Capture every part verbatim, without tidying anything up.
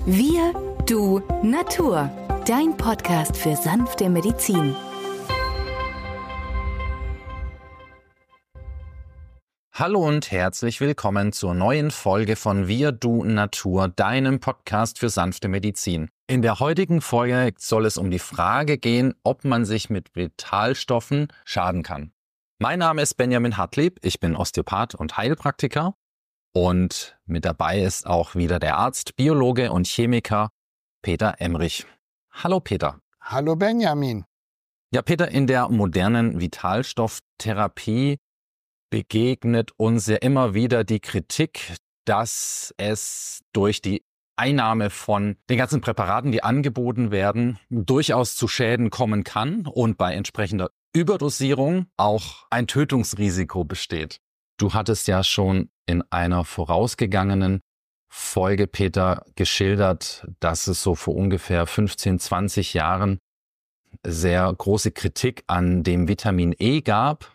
Wir, du, Natur. Dein Podcast für sanfte Medizin. Hallo und herzlich willkommen zur neuen Folge von Wir, du, Natur, deinem Podcast für sanfte Medizin. In der heutigen Folge soll es um die Frage gehen, ob man sich mit Vitalstoffen schaden kann. Mein Name ist Benjamin Hartlieb, ich bin Osteopath und Heilpraktiker und mit dabei ist auch wieder der Arzt, Biologe und Chemiker Peter Emrich. Hallo Peter. Hallo Benjamin. Ja Peter, in der modernen Vitalstofftherapie begegnet uns ja immer wieder die Kritik, dass es durch die Einnahme von den ganzen Präparaten, die angeboten werden, durchaus zu Schäden kommen kann und bei entsprechender Überdosierung auch ein Tötungsrisiko besteht. Du hattest ja schon in einer vorausgegangenen Folge, Peter, geschildert, dass es so vor ungefähr fünfzehn, zwanzig Jahren sehr große Kritik an dem Vitamin E gab,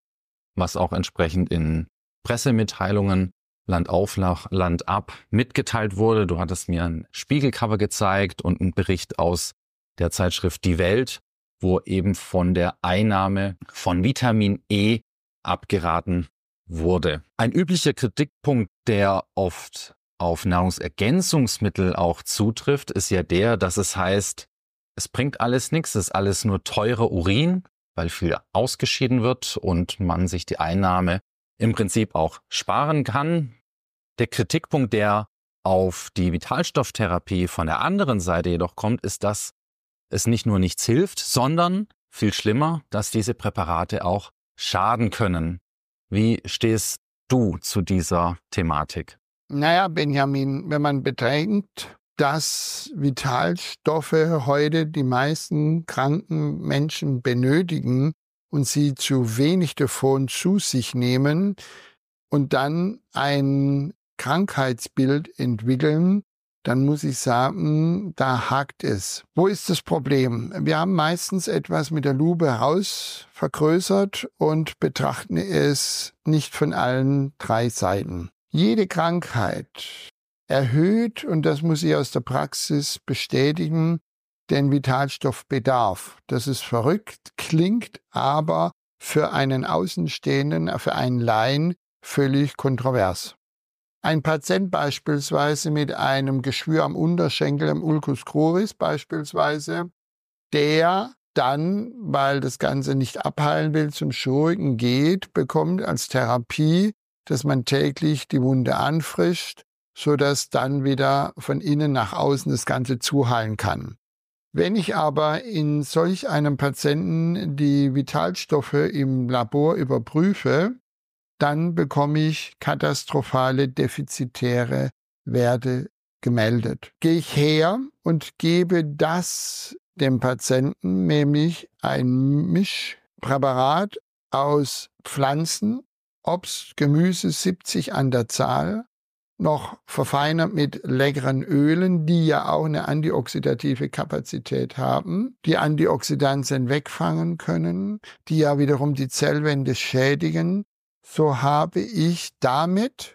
was auch entsprechend in Pressemitteilungen Land auf, Land ab mitgeteilt wurde. Du hattest mir ein Spiegelcover gezeigt und einen Bericht aus der Zeitschrift Die Welt, wo eben von der Einnahme von Vitamin E abgeraten wurde. Ein üblicher Kritikpunkt, der oft auf Nahrungsergänzungsmittel auch zutrifft, ist ja der, dass es heißt, es bringt alles nichts, es ist alles nur teurer Urin, weil viel ausgeschieden wird und man sich die Einnahme im Prinzip auch sparen kann. Der Kritikpunkt, der auf die Vitalstofftherapie von der anderen Seite jedoch kommt, ist, dass es nicht nur nichts hilft, sondern, viel schlimmer, dass diese Präparate auch schaden können. Wie stehst du zu dieser Thematik? Naja, Benjamin, wenn man bedenkt, dass Vitalstoffe heute die meisten kranken Menschen benötigen und sie zu wenig davon zu sich nehmen und dann ein Krankheitsbild entwickeln, dann muss ich sagen, da hakt es. Wo ist das Problem? Wir haben meistens etwas mit der Lupe heraus vergrößert und betrachten es nicht von allen drei Seiten. Jede Krankheit erhöht, und das muss ich aus der Praxis bestätigen, den Vitalstoffbedarf. Das ist verrückt, klingt aber für einen Außenstehenden, für einen Laien völlig kontrovers. Ein Patient beispielsweise mit einem Geschwür am Unterschenkel, am Ulcus cruris beispielsweise, der dann, weil das Ganze nicht abheilen will, zum Chirurgen geht, bekommt als Therapie, dass man täglich die Wunde anfrischt, sodass dann wieder von innen nach außen das Ganze zuheilen kann. Wenn ich aber in solch einem Patienten die Vitalstoffe im Labor überprüfe, dann bekomme ich katastrophale, defizitäre Werte gemeldet. Gehe ich her und gebe das dem Patienten, nämlich ein Mischpräparat aus Pflanzen, Obst, Gemüse, siebzig an der Zahl, noch verfeinert mit leckeren Ölen, die ja auch eine antioxidative Kapazität haben, die Antioxidantien wegfangen können, die ja wiederum die Zellwände schädigen. So habe ich damit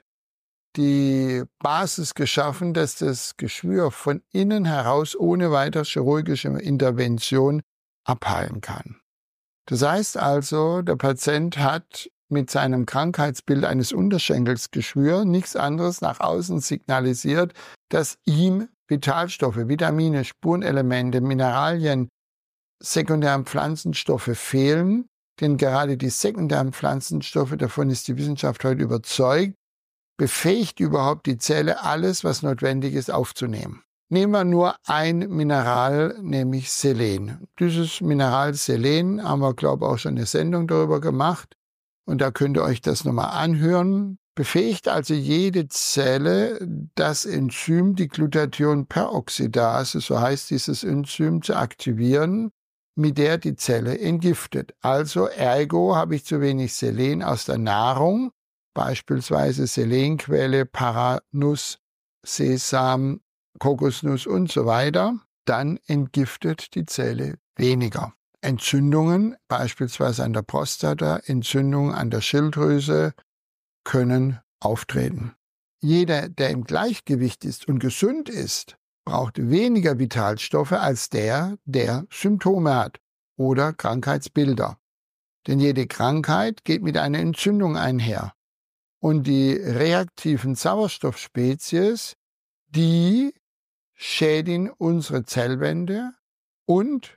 die Basis geschaffen, dass das Geschwür von innen heraus ohne weitere chirurgische Intervention abheilen kann. Das heißt also, der Patient hat mit seinem Krankheitsbild eines Unterschenkelsgeschwür nichts anderes nach außen signalisiert, dass ihm Vitalstoffe, Vitamine, Spurenelemente, Mineralien, sekundären Pflanzenstoffe fehlen. Denn gerade die sekundären Pflanzenstoffe, davon ist die Wissenschaft heute überzeugt, befähigt überhaupt die Zelle, alles, was notwendig ist, aufzunehmen. Nehmen wir nur ein Mineral, nämlich Selen. Dieses Mineral Selen haben wir, glaube ich, auch schon eine Sendung darüber gemacht. Und da könnt ihr euch das nochmal anhören. Befähigt also jede Zelle, das Enzym, die Glutathion-Peroxidase, so heißt dieses Enzym, zu aktivieren, mit der die Zelle entgiftet. Also ergo habe ich zu wenig Selen aus der Nahrung, beispielsweise Selenquelle, Paranuss, Sesam, Kokosnuss und so weiter, dann entgiftet die Zelle weniger. Entzündungen, beispielsweise an der Prostata, Entzündungen an der Schilddrüse, können auftreten. Jeder, der im Gleichgewicht ist und gesund ist, braucht weniger Vitalstoffe als der, der Symptome hat oder Krankheitsbilder. Denn jede Krankheit geht mit einer Entzündung einher. Und die reaktiven Sauerstoffspezies, die schädigen unsere Zellwände und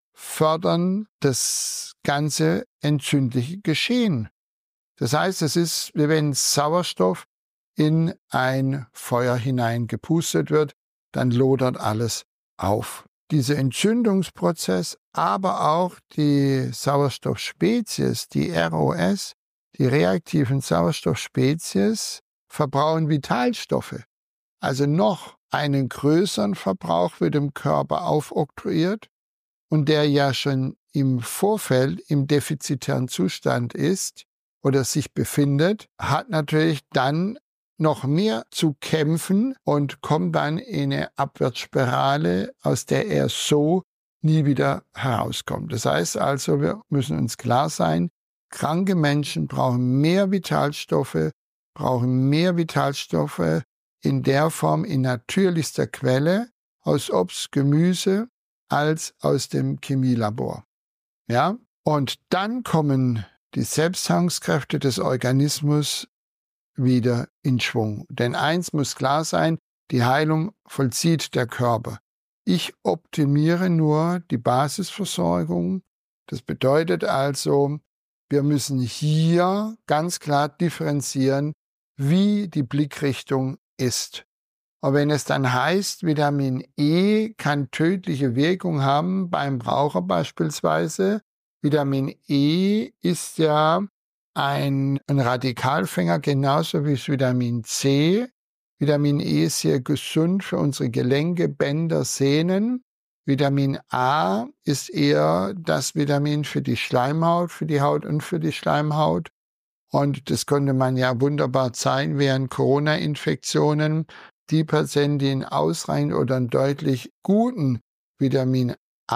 fördern das ganze entzündliche Geschehen. Das heißt, es ist, wie wenn Sauerstoff in ein Feuer hineingepustet wird, dann lodert alles auf. Dieser Entzündungsprozess, aber auch die Sauerstoffspezies, die R O S, die reaktiven Sauerstoffspezies, verbrauchen Vitalstoffe. Also noch einen größeren Verbrauch wird dem Körper aufoktroyiert und der ja schon im Vorfeld im defizitären Zustand ist oder sich befindet, hat natürlich dann noch mehr zu kämpfen und kommt dann in eine Abwärtsspirale, aus der er so nie wieder herauskommt. Das heißt also, wir müssen uns klar sein, kranke Menschen brauchen mehr Vitalstoffe, brauchen mehr Vitalstoffe in der Form in natürlichster Quelle, aus Obst, Gemüse, als aus dem Chemielabor. Ja? Und dann kommen die Selbstheilungskräfte des Organismus wieder in Schwung. Denn eins muss klar sein, die Heilung vollzieht der Körper. Ich optimiere nur die Basisversorgung. Das bedeutet also, wir müssen hier ganz klar differenzieren, wie die Blickrichtung ist. Aber wenn es dann heißt, Vitamin E kann tödliche Wirkung haben, beim Raucher beispielsweise, Vitamin E ist ja ein, ein Radikalfänger, genauso wie das Vitamin C. Vitamin E ist sehr gesund für unsere Gelenke, Bänder, Sehnen. Vitamin A ist eher das Vitamin für die Schleimhaut, für die Haut und für die Schleimhaut. Und das konnte man ja wunderbar zeigen während Corona-Infektionen. Die Patienten, die einen ausreichend oder einen deutlich guten Vitamin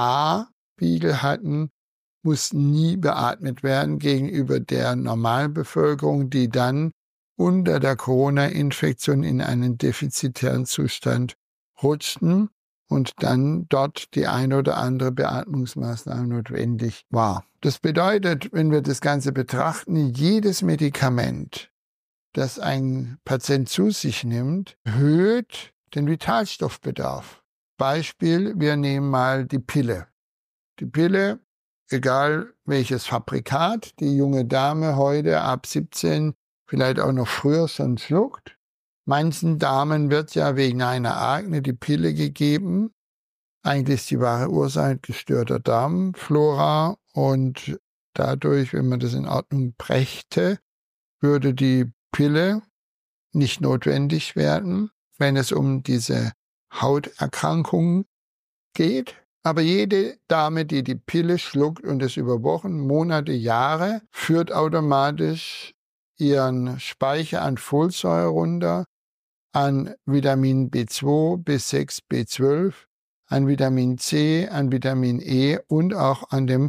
A-Spiegel hatten, mussten nie beatmet werden gegenüber der Normalbevölkerung, die dann unter der Corona-Infektion in einen defizitären Zustand rutschten und dann dort die eine oder andere Beatmungsmaßnahme notwendig war. Das bedeutet, wenn wir das Ganze betrachten, jedes Medikament, das ein Patient zu sich nimmt, erhöht den Vitalstoffbedarf. Beispiel, wir nehmen mal die Pille. Die Pille, egal welches Fabrikat die junge Dame heute ab siebzehn, vielleicht auch noch früher schon schluckt. Manchen Damen wird ja wegen einer Akne die Pille gegeben. Eigentlich ist die wahre Ursache gestörter Darmflora und dadurch, wenn man das in Ordnung brächte, würde die Pille nicht notwendig werden, wenn es um diese Hauterkrankungen geht. Aber jede Dame, die die Pille schluckt und es über Wochen, Monate, Jahre, führt automatisch ihren Speicher an Folsäure runter, an Vitamin B zwei, B sechs, B zwölf, an Vitamin C, an Vitamin E und auch an dem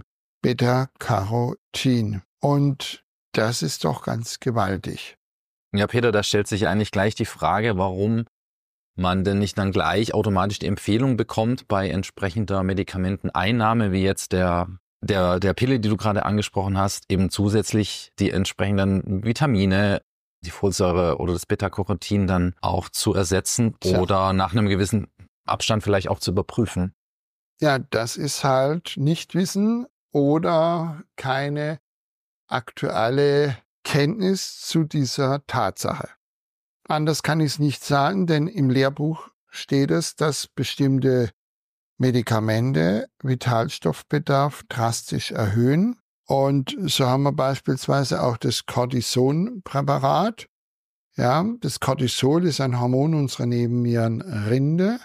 Beta-Carotin. Und das ist doch ganz gewaltig. Ja, Peter, da stellt sich eigentlich gleich die Frage, warum man denn nicht dann gleich automatisch die Empfehlung bekommt bei entsprechender Medikamenteneinnahme, wie jetzt der, der, der Pille, die du gerade angesprochen hast, eben zusätzlich die entsprechenden Vitamine, die Folsäure oder das Beta-Carotin dann auch zu ersetzen Tja. oder nach einem gewissen Abstand vielleicht auch zu überprüfen. Ja, das ist halt Nichtwissen oder keine aktuelle Kenntnis zu dieser Tatsache. Anders kann ich es nicht sagen, denn im Lehrbuch steht es, dass bestimmte Medikamente Vitalstoffbedarf drastisch erhöhen. Und so haben wir beispielsweise auch das Cortisonpräparat. Ja, das Cortisol ist ein Hormon unserer Nebennierenrinde.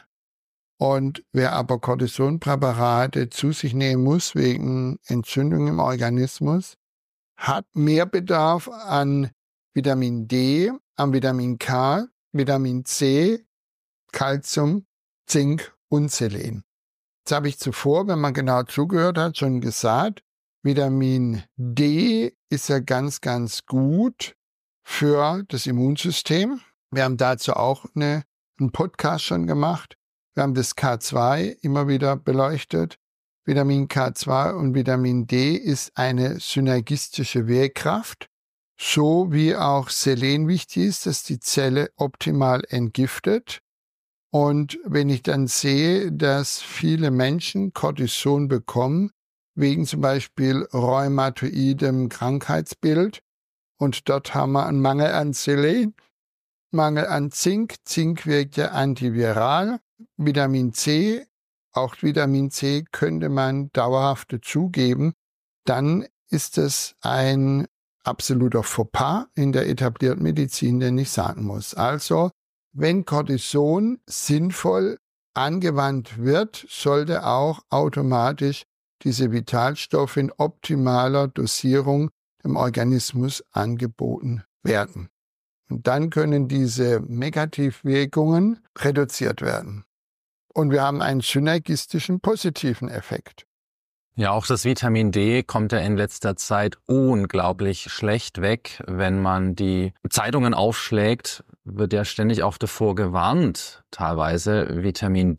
Und wer aber Cortisonpräparate zu sich nehmen muss wegen Entzündung im Organismus, hat mehr Bedarf an Vitamin D, an Vitamin K, Vitamin C, Calcium, Zink und Selen. Das habe ich zuvor, wenn man genau zugehört hat, schon gesagt. Vitamin D ist ja ganz, ganz gut für das Immunsystem. Wir haben dazu auch eine, einen Podcast schon gemacht. Wir haben das K zwei immer wieder beleuchtet. Vitamin K zwei und Vitamin D ist eine synergistische Wirkkraft, so wie auch Selen wichtig ist, dass die Zelle optimal entgiftet. Und wenn ich dann sehe, dass viele Menschen Cortison bekommen, wegen zum Beispiel rheumatoidem Krankheitsbild, und dort haben wir einen Mangel an Selen, Mangel an Zink. Zink wirkt ja antiviral. Vitamin C, auch Vitamin C könnte man dauerhaft dazugeben. Dann ist es ein absoluter Fauxpas in der etablierten Medizin, den ich sagen muss. Also, wenn Cortison sinnvoll angewandt wird, sollte auch automatisch diese Vitalstoffe in optimaler Dosierung dem Organismus angeboten werden. Und dann können diese Negativwirkungen reduziert werden. Und wir haben einen synergistischen positiven Effekt. Ja, auch das Vitamin D kommt ja in letzter Zeit unglaublich schlecht weg. Wenn man die Zeitungen aufschlägt, wird ja ständig auch davor gewarnt, teilweise Vitamin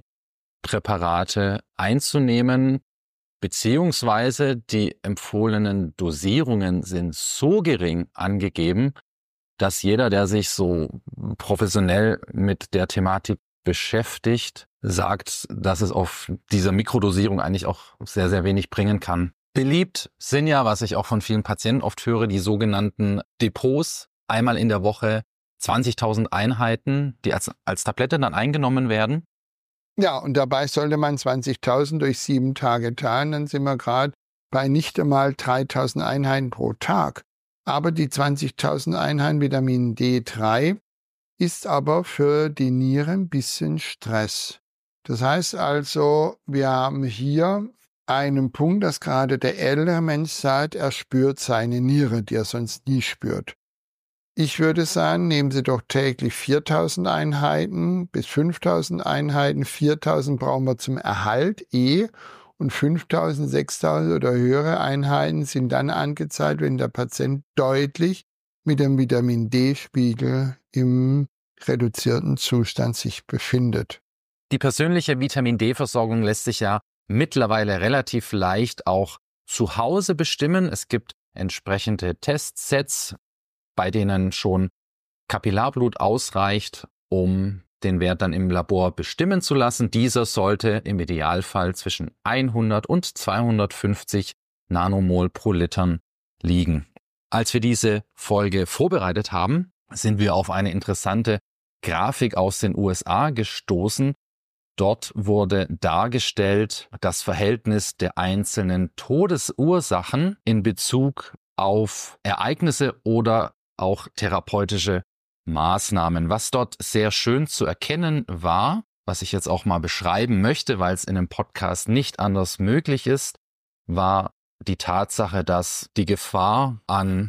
D-Präparate einzunehmen, beziehungsweise die empfohlenen Dosierungen sind so gering angegeben, dass jeder, der sich so professionell mit der Thematik beschäftigt, sagt, dass es auf dieser Mikrodosierung eigentlich auch sehr, sehr wenig bringen kann. Beliebt sind ja, was ich auch von vielen Patienten oft höre, die sogenannten Depots. Einmal in der Woche zwanzigtausend Einheiten, die als, als Tablette dann eingenommen werden. Ja, und dabei sollte man zwanzigtausend durch sieben Tage teilen, dann sind wir gerade bei nicht einmal dreitausend Einheiten pro Tag. Aber die zwanzigtausend Einheiten Vitamin D drei ist aber für die Niere ein bisschen Stress. Das heißt also, wir haben hier einen Punkt, dass gerade der ältere Mensch sagt, er spürt seine Niere, die er sonst nie spürt. Ich würde sagen, nehmen Sie doch täglich viertausend Einheiten bis fünftausend Einheiten. viertausend brauchen wir zum Erhalt eh und fünftausend, sechstausend oder höhere Einheiten sind dann angezeigt, wenn der Patient deutlich mit dem Vitamin D-Spiegel im reduzierten Zustand sich befindet. Die persönliche Vitamin D-Versorgung lässt sich ja mittlerweile relativ leicht auch zu Hause bestimmen. Es gibt entsprechende Testsets, bei denen schon Kapillarblut ausreicht, um den Wert dann im Labor bestimmen zu lassen. Dieser sollte im Idealfall zwischen hundert und zweihundertfünfzig Nanomol pro Liter liegen. Als wir diese Folge vorbereitet haben, sind wir auf eine interessante Grafik aus den U S A gestoßen. Dort wurde dargestellt das Verhältnis der einzelnen Todesursachen in Bezug auf Ereignisse oder auch therapeutische Maßnahmen. Was dort sehr schön zu erkennen war, was ich jetzt auch mal beschreiben möchte, weil es in einem Podcast nicht anders möglich ist, war die Tatsache, dass die Gefahr an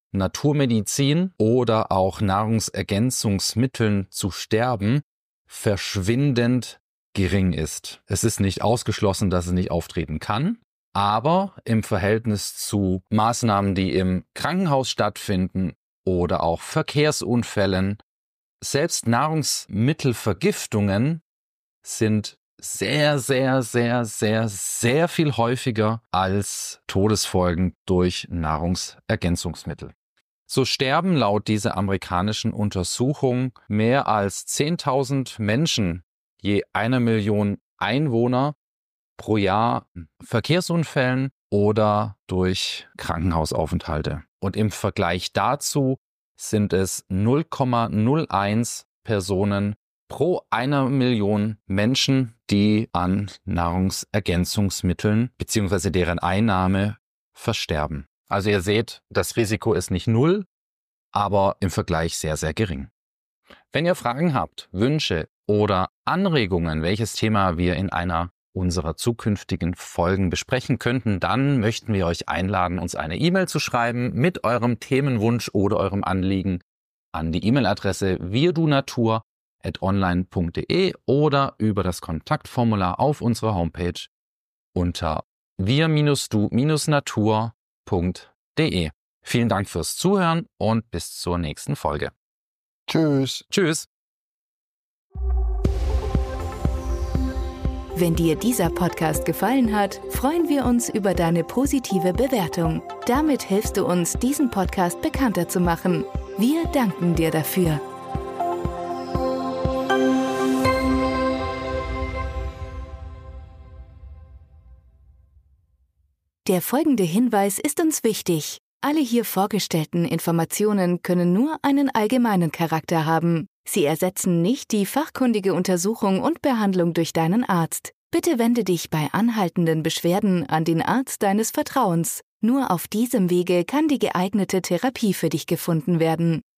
Naturmedizin oder auch Nahrungsergänzungsmitteln zu sterben verschwindend gering ist. Es ist nicht ausgeschlossen, dass es nicht auftreten kann, aber im Verhältnis zu Maßnahmen, die im Krankenhaus stattfinden oder auch Verkehrsunfällen, selbst Nahrungsmittelvergiftungen sind sehr, sehr, sehr, sehr, sehr viel häufiger als Todesfolgen durch Nahrungsergänzungsmittel. So sterben laut dieser amerikanischen Untersuchung mehr als zehntausend Menschen je einer Million Einwohner pro Jahr Verkehrsunfällen oder durch Krankenhausaufenthalte. Und im Vergleich dazu sind es null Komma null eins Personen pro einer Million Menschen, die an Nahrungsergänzungsmitteln bzw. deren Einnahme versterben. Also ihr seht, das Risiko ist nicht null, aber im Vergleich sehr, sehr gering. Wenn ihr Fragen habt, Wünsche oder Anregungen, welches Thema wir in einer unserer zukünftigen Folgen besprechen könnten, dann möchten wir euch einladen, uns eine E-Mail zu schreiben mit eurem Themenwunsch oder eurem Anliegen an die E-Mail-Adresse wirdunatur at online punkt de oder über das Kontaktformular auf unserer Homepage unter wir du natur punkt de. Vielen Dank fürs Zuhören und bis zur nächsten Folge. Tschüss. Tschüss. Wenn dir dieser Podcast gefallen hat, freuen wir uns über deine positive Bewertung. Damit hilfst du uns, diesen Podcast bekannter zu machen. Wir danken dir dafür. Der folgende Hinweis ist uns wichtig. Alle hier vorgestellten Informationen können nur einen allgemeinen Charakter haben. Sie ersetzen nicht die fachkundige Untersuchung und Behandlung durch deinen Arzt. Bitte wende dich bei anhaltenden Beschwerden an den Arzt deines Vertrauens. Nur auf diesem Wege kann die geeignete Therapie für dich gefunden werden.